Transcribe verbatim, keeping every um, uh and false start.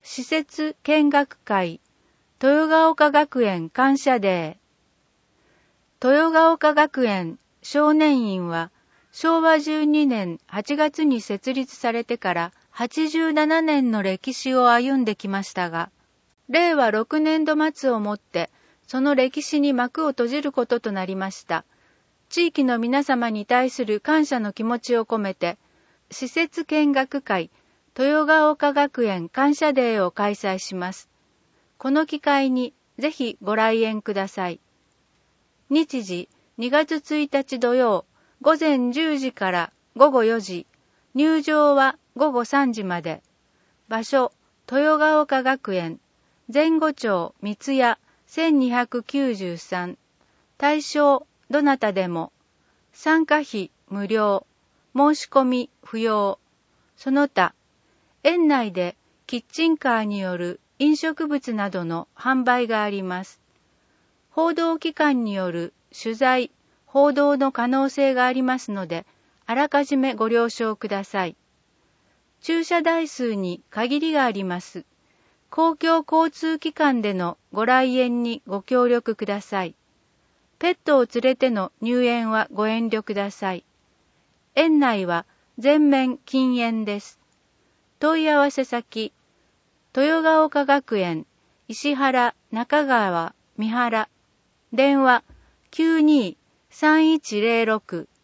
施設見学会豊ヶ丘学園感謝デー。豊ヶ丘学園少年院はしょうわじゅうにねんはちがつに設立されてからはちじゅうななねんの歴史を歩んできましたが、れいわろくねんど末をもってその歴史に幕を閉じることとなりました。地域の皆様に対する感謝の気持ちを込めて、施設見学会豊ヶ丘学園感謝デーを開催します。この機会にぜひご来園ください。日時にがつついたち土曜ごぜんじゅうじからごごよじ、入場はごごさんじまで。場所豊ヶ丘学園前後町三ツ谷せんにひゃくきゅうじゅうさん。対象どなたでも。参加費無料。申し込み不要。その他、園内でキッチンカーによる飲食物などの販売があります。報道機関による取材、報道の可能性がありますので、あらかじめご了承ください。駐車台数に限りがあります。公共交通機関でのご来園にご協力ください。ペットを連れての入園はご遠慮ください。園内は全面禁煙です。問い合わせ先、豊ヶ丘学園、石原、中川、三原、電話 きゅうにーさんいちゼロろく